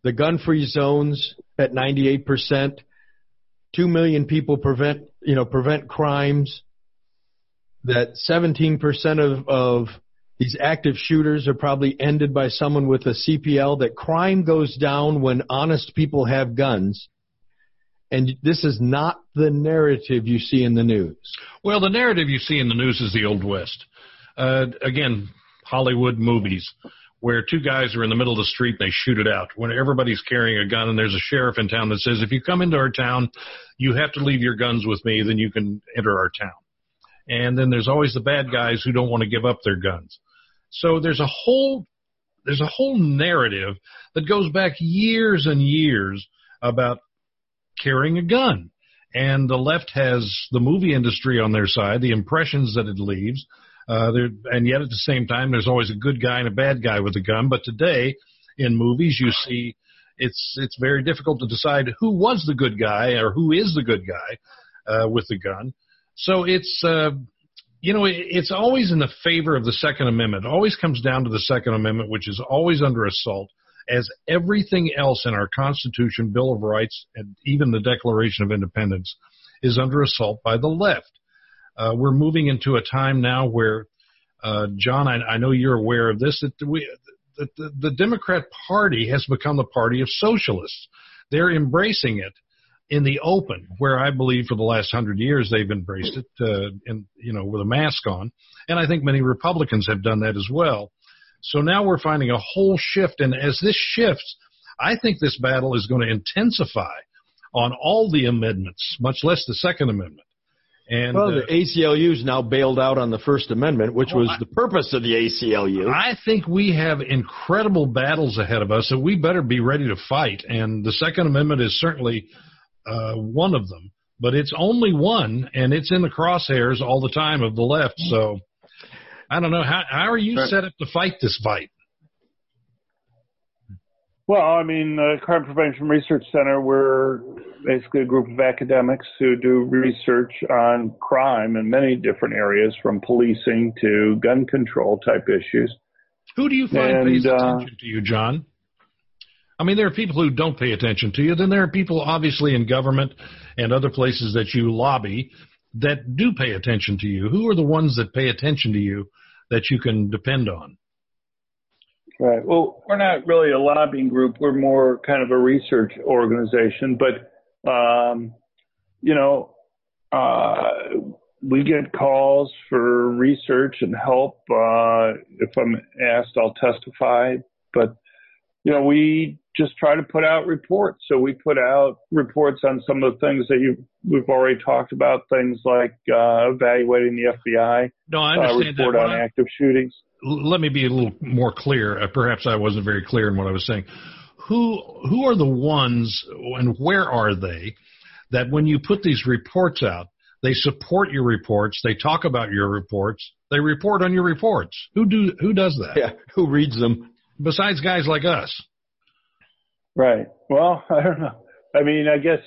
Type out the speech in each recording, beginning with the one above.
the gun-free zones at 98%, 2 million people prevent crimes, that 17% of these active shooters are probably ended by someone with a CPL, that crime goes down when honest people have guns. And this is not the narrative you see in the news. Well, the narrative you see in the news is the Old West. Again, Hollywood movies where two guys are in the middle of the street and they shoot it out when everybody's carrying a gun, and there's a sheriff in town that says, if you come into our town, you have to leave your guns with me, then you can enter our town. And then there's always the bad guys who don't want to give up their guns. So there's a whole narrative that goes back years and years about carrying a gun. And the left has the movie industry on their side, the impressions that it leaves. And yet at the same time, there's always a good guy and a bad guy with a gun. But today, in movies, you see it's very difficult to decide who was the good guy or who is the good guy with the gun. So it's always in the favor of the Second Amendment. It always comes down to the Second Amendment, which is always under assault, as everything else in our Constitution, Bill of Rights, and even the Declaration of Independence is under assault by the left. We're moving into a time now where, John, I know you're aware of this, that the Democrat Party has become the party of socialists. They're embracing it in the open, where I believe for the last 100 years they've embraced it, with a mask on. And I think many Republicans have done that as well. So now we're finding a whole shift. And as this shifts, I think this battle is going to intensify on all the amendments, much less the Second Amendment. And, the ACLU's now bailed out on the First Amendment, which was the purpose of the ACLU. I think we have incredible battles ahead of us, and we better be ready to fight. And the Second Amendment is certainly one of them. But it's only one, and it's in the crosshairs all the time of the left. So I don't know. How are you set up to fight this fight? Well, I mean, the Crime Prevention Research Center, we're basically a group of academics who do research on crime in many different areas, from policing to gun control type issues. Who do you find pays attention to you, John? I mean, there are people who don't pay attention to you. Then there are people, obviously, in government and other places that you lobby that do pay attention to you. Who are the ones that pay attention to you that you can depend on? Right. Well, we're not really a lobbying group. We're more kind of a research organization. But, we get calls for research and help. If I'm asked, I'll testify. But, we just try to put out reports. So we put out reports on some of the things that we've already talked about, things like evaluating the FBI. No, I understand report on active shootings. Let me be a little more clear. Perhaps I wasn't very clear in what I was saying. Who are the ones, and where are they, that when you put these reports out, they support your reports, they talk about your reports, they report on your reports? Who does that? Yeah, who reads them? Besides guys like us. Right. Well, I don't know. I mean, I guess,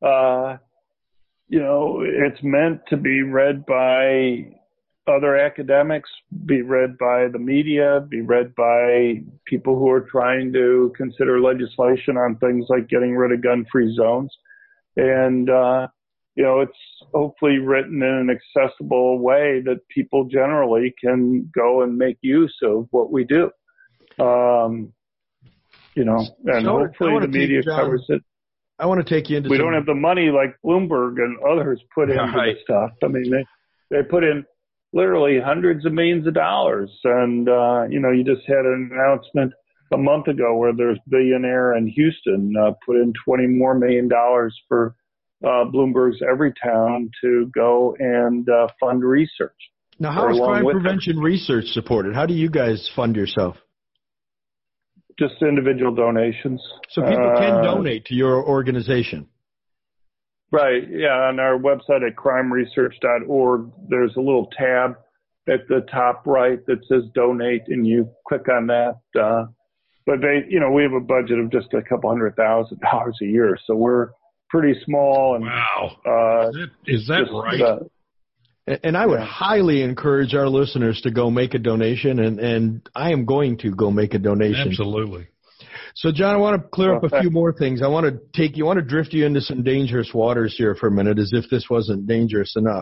it's meant to be read by other academics, be read by the media, be read by people who are trying to consider legislation on things like getting rid of gun-free zones. And, it's hopefully written in an accessible way that people generally can go and make use of what we do. And hopefully the media covers it. I want to take you into. We don't have the money like Bloomberg and others put into this stuff. I mean, they put in literally hundreds of millions of dollars. And, you just had an announcement a month ago where there's a billionaire in Houston put in $20 million more for Bloomberg's Everytown to go and fund research. Now, how is crime prevention research supported? How do you guys fund yourself? Just individual donations. So people can donate to your organization. Right. Yeah. On our website at crimeresearch.org, there's a little tab at the top right that says donate, and you click on that. But we have a budget of just a couple $100,000 a year, so we're pretty small. And, wow. Is that right? And I would highly encourage our listeners to go make a donation, and I am going to go make a donation. Absolutely. So, John, I want to clear up a few more things. I want to drift you into some dangerous waters here for a minute, as if this wasn't dangerous enough.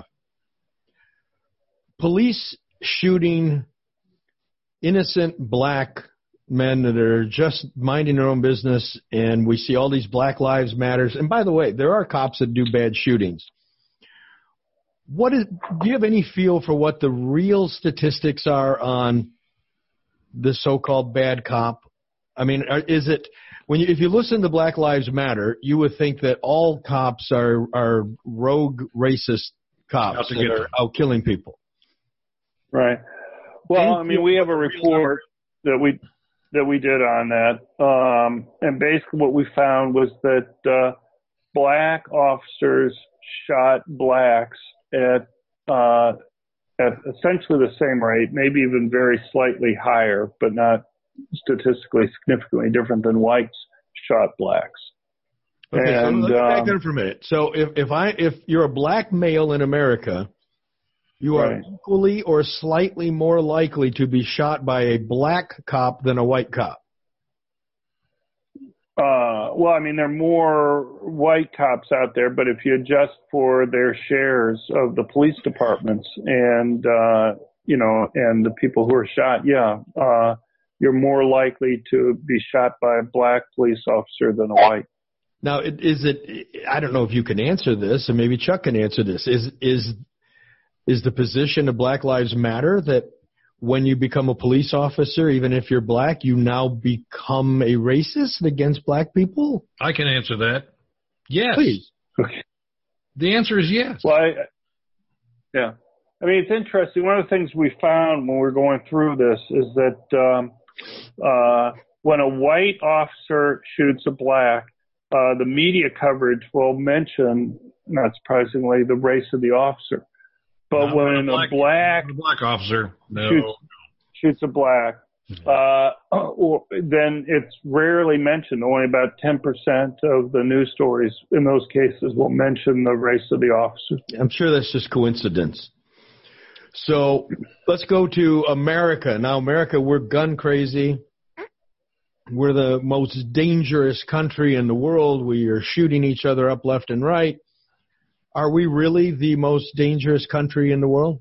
Police shooting innocent black men that are just minding their own business, and we see all these Black Lives Matters. And by the way, there are cops that do bad shootings. Do you have any feel for what the real statistics are on the so-called bad cop? I mean, is it if you listen to Black Lives Matter, you would think that all cops are rogue racist cops that are out killing people. Right. Well, I mean, we have a report that we did on that, and basically what we found was that black officers shot blacks at essentially the same rate, maybe even very slightly higher, but not statistically significantly different than whites shot blacks. Okay, so let's back there for a minute. So if you're a black male in America, you are equally or slightly more likely to be shot by a black cop than a white cop. Well, I mean, there are more white cops out there, but if you adjust for their shares of the police departments and the people who are shot, you're more likely to be shot by a black police officer than a white. Now, I don't know if you can answer this, and maybe Chuck can answer this. Is the position of Black Lives Matter that when you become a police officer, even if you're black, you now become a racist against black people? I can answer that. Yes. Please. Okay. The answer is yes. Well, I mean, it's interesting. One of the things we found when we were going through this is that when a white officer shoots a black, the media coverage will mention, not surprisingly, the race of the officer. But when a black officer shoots a black, then it's rarely mentioned. Only about 10% of the news stories in those cases will mention the race of the officer. I'm sure that's just coincidence. So let's go to America. Now, America, we're gun crazy. We're the most dangerous country in the world. We are shooting each other up left and right. Are we really the most dangerous country in the world?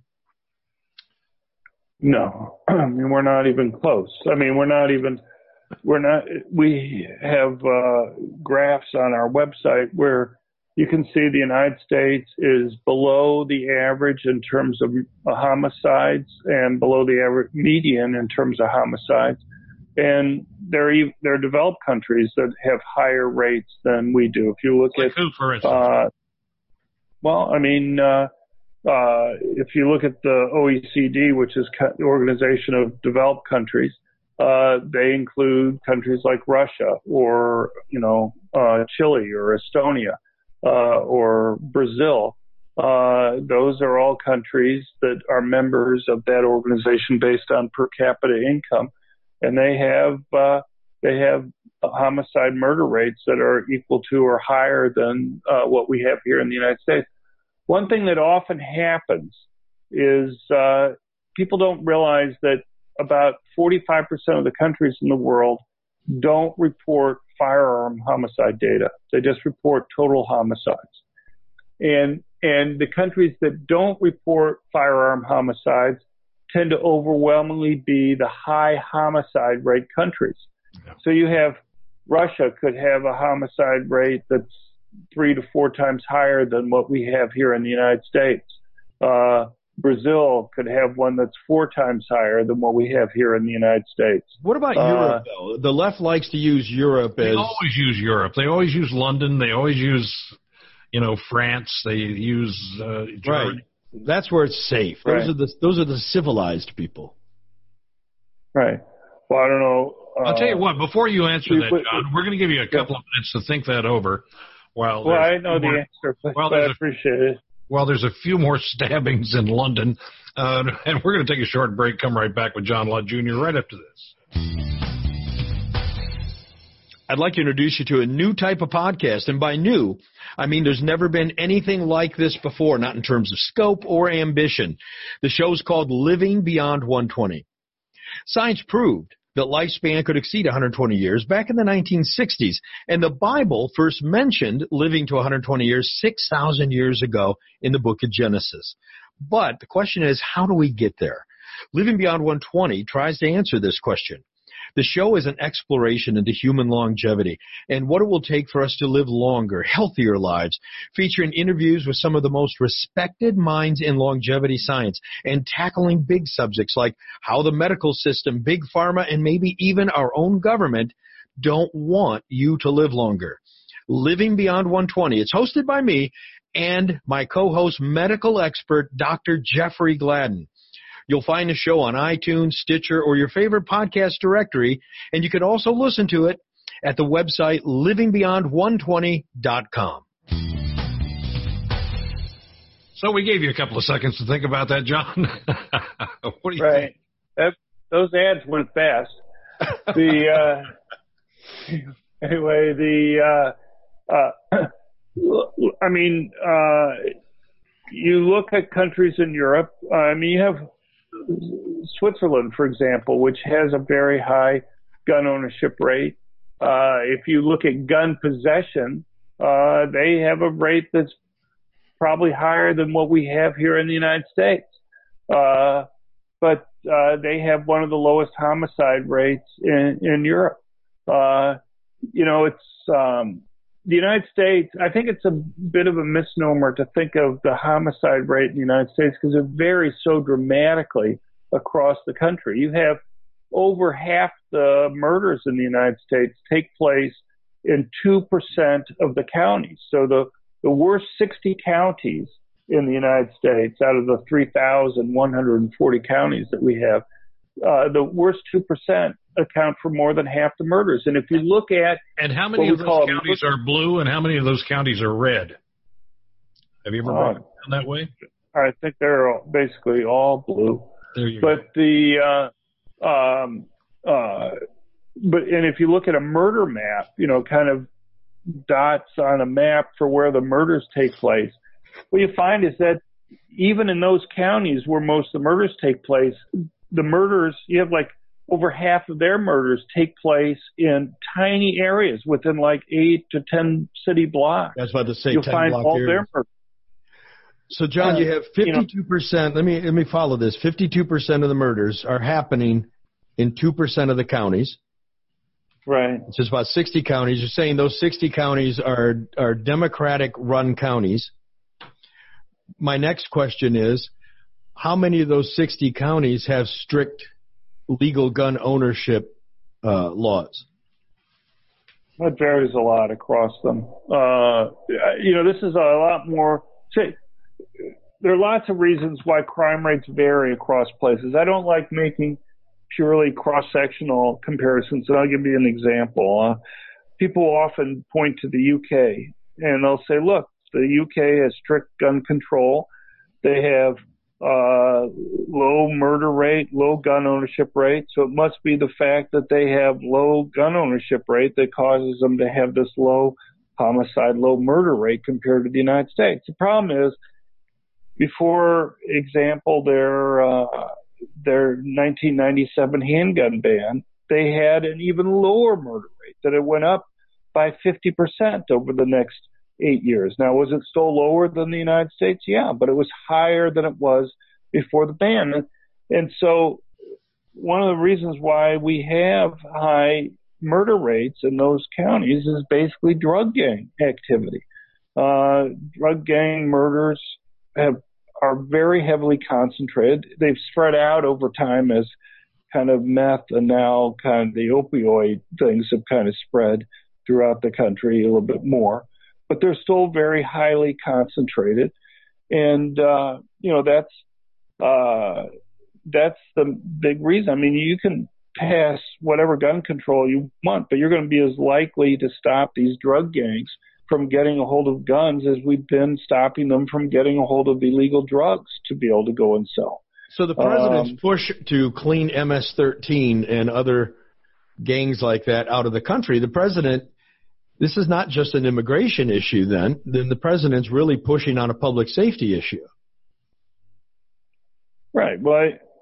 No. I mean, we're not even close. I mean, we have graphs on our website where you can see the United States is below the average in terms of homicides and below the average median in terms of homicides. And there are developed countries that have higher rates than we do. If you look like at who, for instance? Well, I mean, if you look at the OECD, which is the Organization of Developed Countries, they include countries like Russia or, Chile or Estonia, or Brazil. Those are all countries that are members of that organization based on per capita income. And they have homicide murder rates that are equal to or higher than what we have here in the United States. One thing that often happens is people don't realize that about 45% of the countries in the world don't report firearm homicide data. They just report total homicides. And the countries that don't report firearm homicides tend to overwhelmingly be the high homicide rate countries. So you have Russia could have a homicide rate that's 3 to 4 times higher than what we have here in the United States. Brazil could have one that's 4 times higher than what we have here in the United States. What about Europe, though? The left likes to use Europe as... They always use Europe. They always use London. They always use, France. They use Germany. Right. That's where it's safe. Right. Those are the civilized people. Right. Well, I don't know. I'll tell you what, before you answer that, John, we're going to give you a couple of minutes to think that over. Well, I know the answer, but I appreciate it. Well, there's a few more stabbings in London, and we're going to take a short break, come right back with John Lott Jr. right after this. I'd like to introduce you to a new type of podcast, and by new, I mean there's never been anything like this before, not in terms of scope or ambition. The show's called Living Beyond 120. Science proved that lifespan could exceed 120 years back in the 1960s. And the Bible first mentioned living to 120 years 6,000 years ago in the book of Genesis. But the question is, how do we get there? Living Beyond 120 tries to answer this question. The show is an exploration into human longevity and what it will take for us to live longer, healthier lives, featuring interviews with some of the most respected minds in longevity science and tackling big subjects like how the medical system, big pharma, and maybe even our own government don't want you to live longer. Living Beyond 120. It's hosted by me and my co-host, medical expert, Dr. Jeffrey Gladden. You'll find the show on iTunes, Stitcher, or your favorite podcast directory, and you can also listen to it at the website livingbeyond120.com. So we gave you a couple of seconds to think about that, John. What do you think? Those ads went fast. You look at countries in Europe. You have Switzerland, for example, which has a very high gun ownership rate. If you look at gun possession, they have a rate that's probably higher than what we have here in the United States. But they have one of the lowest homicide rates in Europe. The United States, I think it's a bit of a misnomer to think of the homicide rate in the United States because it varies so dramatically across the country. You have over half the murders in the United States take place in 2% of the counties. So the worst 60 counties in the United States out of the 3,140 counties that we have, the worst 2% account for more than half the murders. And if you look at... And how many of those counties are blue and how many of those counties are red? Have you ever broken it down that way? I think they're basically all blue. There you go. And if you look at a murder map, kind of dots on a map for where the murders take place, what you find is that even in those counties where most of the murders take place, the murders, you have like over half of their murders take place in tiny areas within like 8 to 10 city blocks. That's what to say. You'll find all their murders. So, John, you have 52%. Let me follow this. 52% of the murders are happening in 2% of the counties. Right. It's just about 60 counties. You're saying those 60 counties are Democratic-run counties. My next question is, how many of those 60 counties have strict legal gun ownership laws? It varies a lot across them. This is a lot more. There are lots of reasons why crime rates vary across places. I don't like making purely cross-sectional comparisons, and I'll give you an example. People often point to the UK, and they'll say, look, the UK has strict gun control. They have low murder rate, low gun ownership rate. So it must be the fact that they have low gun ownership rate that causes them to have this low homicide, low murder rate compared to the United States. The problem is, before example, their 1997 handgun ban, they had an even lower murder rate, that it went up by 50% over the next 8 years. Now, was it still lower than the United States? Yeah, but it was higher than it was before the ban. And so one of the reasons why we have high murder rates in those counties is basically drug gang activity. Drug gang murders are very heavily concentrated. They've spread out over time as kind of meth and now kind of the opioid things have kind of spread throughout the country a little bit more. But they're still very highly concentrated. And, that's the big reason. I mean, you can pass whatever gun control you want, but you're going to be as likely to stop these drug gangs from getting a hold of guns as we've been stopping them from getting a hold of illegal drugs to be able to go and sell. So the president's push to clean MS-13 and other gangs like that out of the country, this is not just an immigration issue then the president's really pushing on a public safety issue. Right. Well,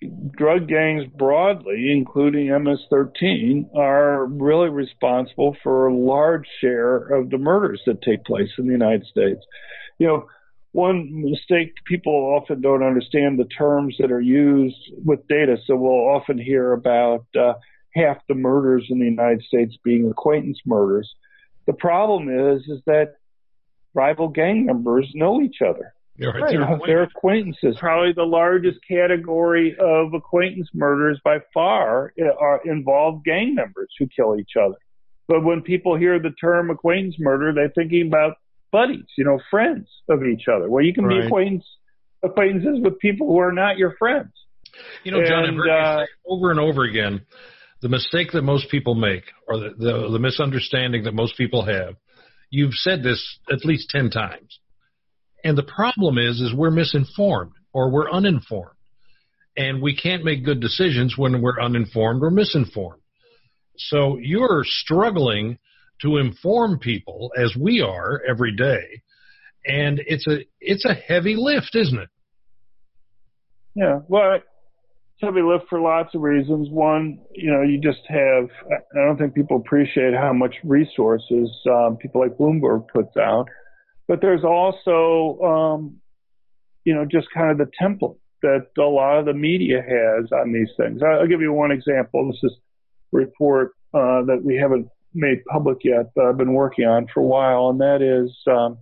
drug gangs broadly, including MS-13, are really responsible for a large share of the murders that take place in the United States. You know, one mistake, people often don't understand the terms that are used with data, so we'll often hear about half the murders in the United States being acquaintance murders. The problem is that rival gang members know each other. Right. They're acquaintances. Probably the largest category of acquaintance murders by far involve gang members who kill each other. But when people hear the term acquaintance murder, they're thinking about buddies, friends of each other. Well, you can be acquaintances with people who are not your friends. John, I've heard you say over and over again, the mistake that most people make, or the misunderstanding that most people have, you've said this at least 10 times. And the problem is we're misinformed or we're uninformed. And we can't make good decisions when we're uninformed or misinformed. So you're struggling to inform people, as we are every day, and it's a heavy lift, isn't it? Yeah, well, it's a heavy lift for lots of reasons. One, you just have, I don't think people appreciate how much resources people like Bloomberg puts out. But there's also, just kind of the template that a lot of the media has on these things. I'll give you one example. This is a report that we haven't made public yet, but I've been working on for a while, and that is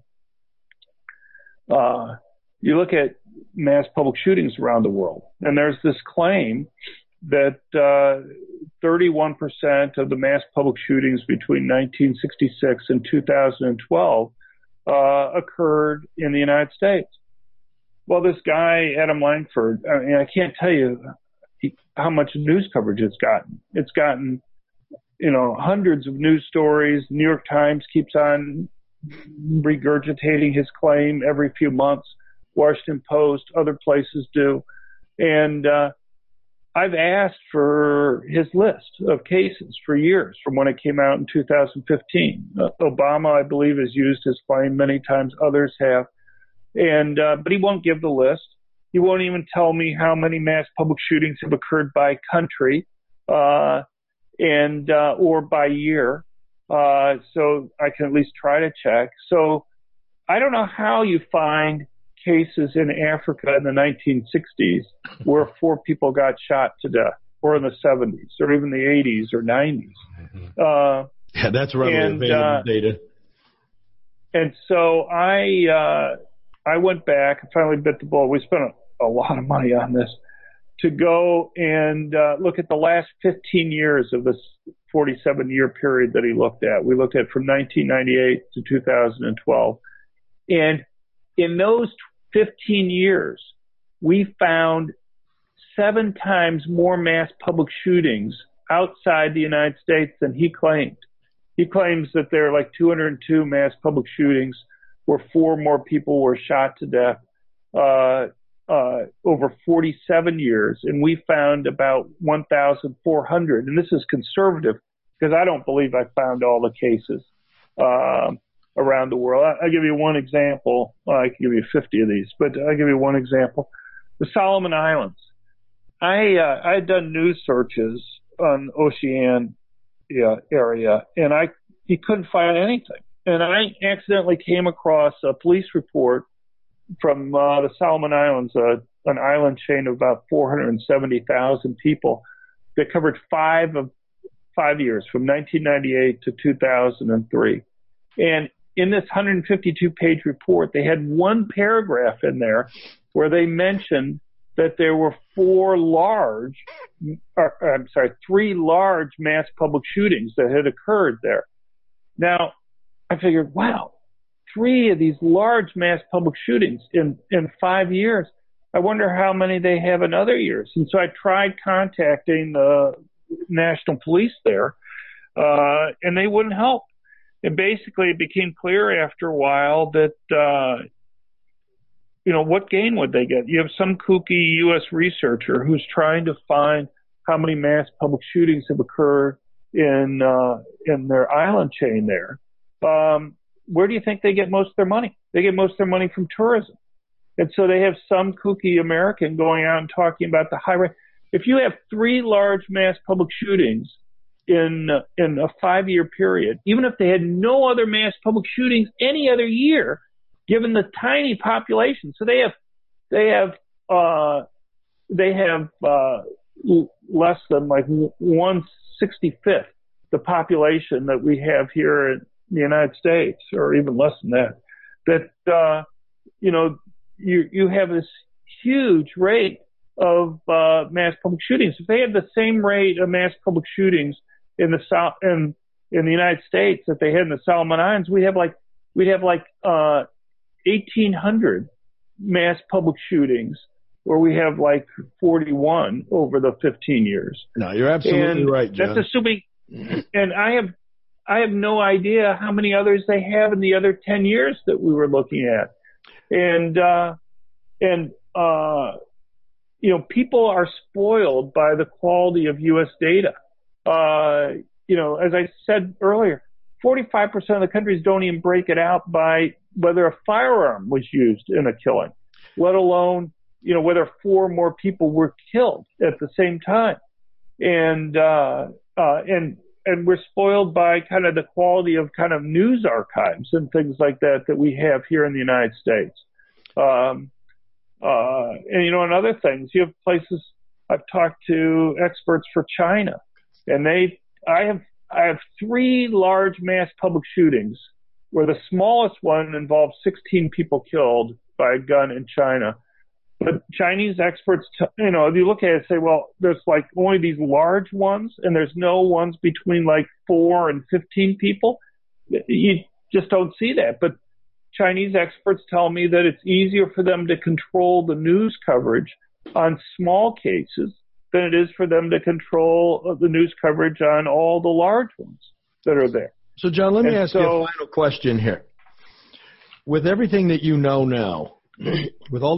you look at mass public shootings around the world, and there's this claim that 31% of the mass public shootings between 1966 and 2012 occurred in the United States. Well, this guy, Adam Langford, I can't tell you how much news coverage it's gotten. It's gotten, hundreds of news stories. New York Times keeps on regurgitating his claim every few months. Washington Post, other places do. And I've asked for his list of cases for years from when it came out in 2015. Obama, I believe, has used his claim many times. Others have. But he won't give the list. He won't even tell me how many mass public shootings have occurred by country or by year. So I can at least try to check. So I don't know how you find cases in Africa in the 1960s where 4 people got shot to death, or in the 70s, or even the 80s or 90s. Yeah, that's readily available data. And so I went back and finally bit the bullet. We spent a lot of money on this to go and look at the last 15 years of this 47-year period that he looked at. We looked at from 1998 to 2012. And in those 15 years, we found 7 times more mass public shootings outside the United States than he claimed. He claims that there are like 202 mass public shootings where 4 more people were shot to death over 47 years, and we found about 1,400. And this is conservative because I don't believe I found all the cases around the world. I'll give you one example. Well, I can give you 50 of these, but I'll give you one example. The Solomon Islands. I had done news searches on Oceania area, and you couldn't find anything. And I accidentally came across a police report from the Solomon Islands, an island chain of about 470,000 people that covered 5 years, from 1998 to 2003. And in this 152-page report, they had one paragraph in there where they mentioned that there were 3 large mass public shootings that had occurred there. Now, I figured, wow, 3 of these large mass public shootings in 5 years. I wonder how many they have in other years. And so I tried contacting the national police there, and they wouldn't help. And basically it became clear after a while that, what gain would they get? You have some kooky U.S. researcher who's trying to find how many mass public shootings have occurred in their island chain there. Where do you think they get most of their money? They get most of their money from tourism. And so they have some kooky American going out and talking about the high rate. if you have 3 large mass public shootings in a 5-year period, even if they had no other mass public shootings any other year, given the tiny population, so they have less than like 1/65th the population that we have here in the United States, or even less than that. That you have this huge rate of mass public shootings. If they had the same rate of mass public shootings in the South in the United States that they had in the Solomon Islands, we'd have like 1,800 mass public shootings, where we have like 41 over the 15 years. No, you're absolutely right, John. That's assuming, and I have no idea how many others they have in the other 10 years that we were looking at. And people are spoiled by the quality of U.S. data. As I said earlier, 45% of the countries don't even break it out by whether a firearm was used in a killing, let alone, whether 4 more people were killed at the same time. And we're spoiled by kind of the quality of kind of news archives and things like that we have here in the United States. And other things, you have places, I've talked to experts for China, and I have 3 large mass public shootings where the smallest one involved 16 people killed by a gun in China. But Chinese experts, if you look at it and say, well, there's like only these large ones and there's no ones between like 4 and 15 people. You just don't see that. But Chinese experts tell me that it's easier for them to control the news coverage on small cases than it is for them to control the news coverage on all the large ones that are there. So, John, let me ask you a final question here. With everything that you know now, with all